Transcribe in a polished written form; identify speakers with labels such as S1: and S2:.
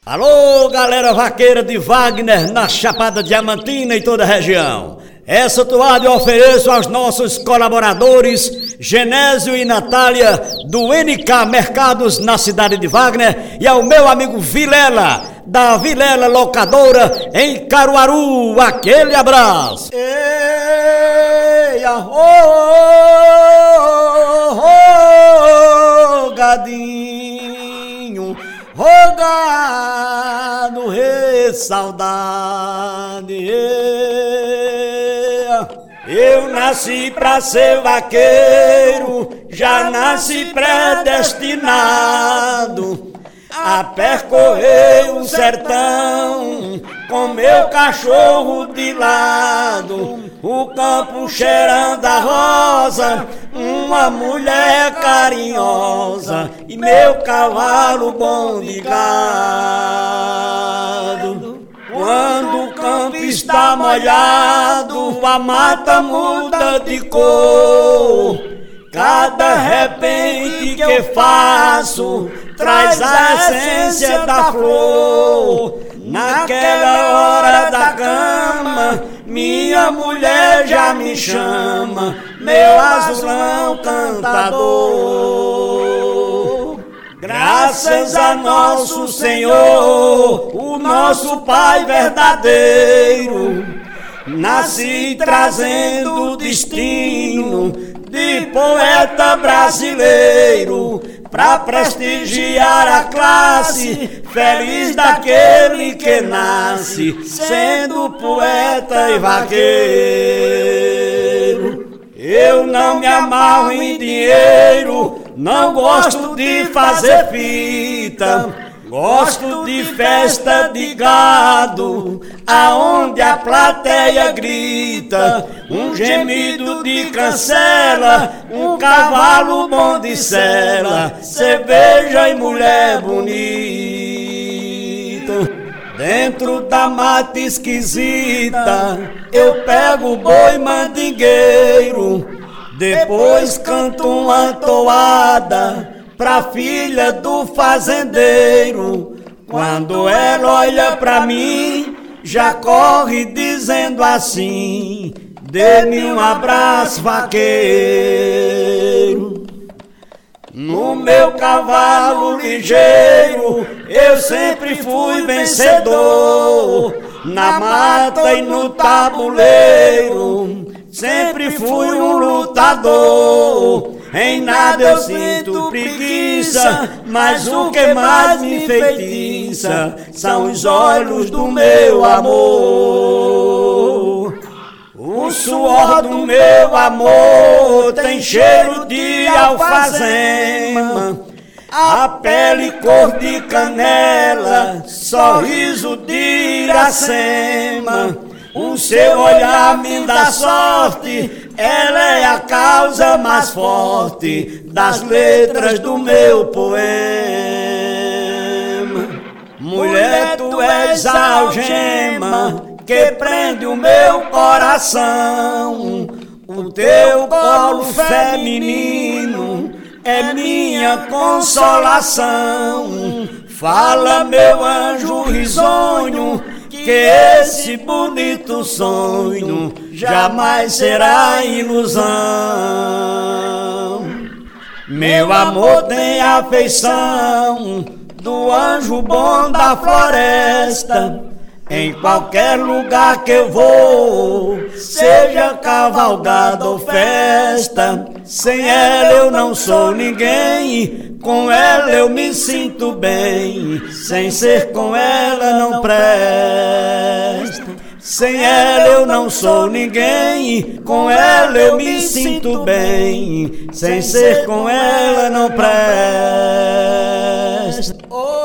S1: Alô, galera vaqueira de Wagner, na Chapada Diamantina e toda a região. Essa toada eu ofereço aos nossos colaboradores Genésio e Natália do NK Mercados na cidade de Wagner e ao meu amigo Vilela, da Vilela Locadora em Caruaru. Aquele abraço. Ei, gadinho, rogado, saudade. Eu nasci pra ser vaqueiro, já nasci predestinado a percorrer o sertão com meu cachorro de lado, o campo cheirando a rosa, uma mulher carinhosa e meu cavalo bom de gado. Quando o campo está molhado, a mata muda de cor. Cada repente que faço traz a essência da flor. Naquela hora da cama, minha mulher já me chama, meu azulão cantador. Graças a nosso Senhor, o nosso Pai verdadeiro, nasci trazendo o destino de poeta brasileiro, pra prestigiar a classe feliz daquele que nasce sendo poeta e vaqueiro. Eu não me amarro em dinheiro, não gosto de fazer fita, gosto de festa de gado, aonde a plateia grita, um gemido de cancela, um cavalo bom de sela, cerveja e mulher bonita. Dentro da mata esquisita, eu pego o boi mandingueiro, depois canto uma toada pra filha do fazendeiro. Quando ela olha pra mim, já corre dizendo assim: dê-me um abraço, vaqueiro. No meu cavalo ligeiro, eu sempre fui vencedor. Na mata e no tabuleiro, sempre fui um lutador. Em nada eu sinto preguiça, mas o que mais me enfeitiça são os olhos do meu amor. O suor do meu amor tem cheiro de alfazema, a pele cor de canela, sorriso de Iracema. O seu olhar me dá sorte, ela é a causa mais forte das letras do meu poema. Mulher, tu és a algema que prende o meu coração, o teu colo feminino é minha consolação. Fala, meu anjo risonho, que esse bonito sonho jamais será ilusão. Meu amor tem afeição do anjo bom da floresta. Em qualquer lugar que eu vou, seja cavalgada ou festa, sem ela eu não sou ninguém, com ela eu me sinto bem, sem ser com ela não presta. Sem ela eu não sou ninguém, com ela eu me sinto bem, sem ser com ela não presta.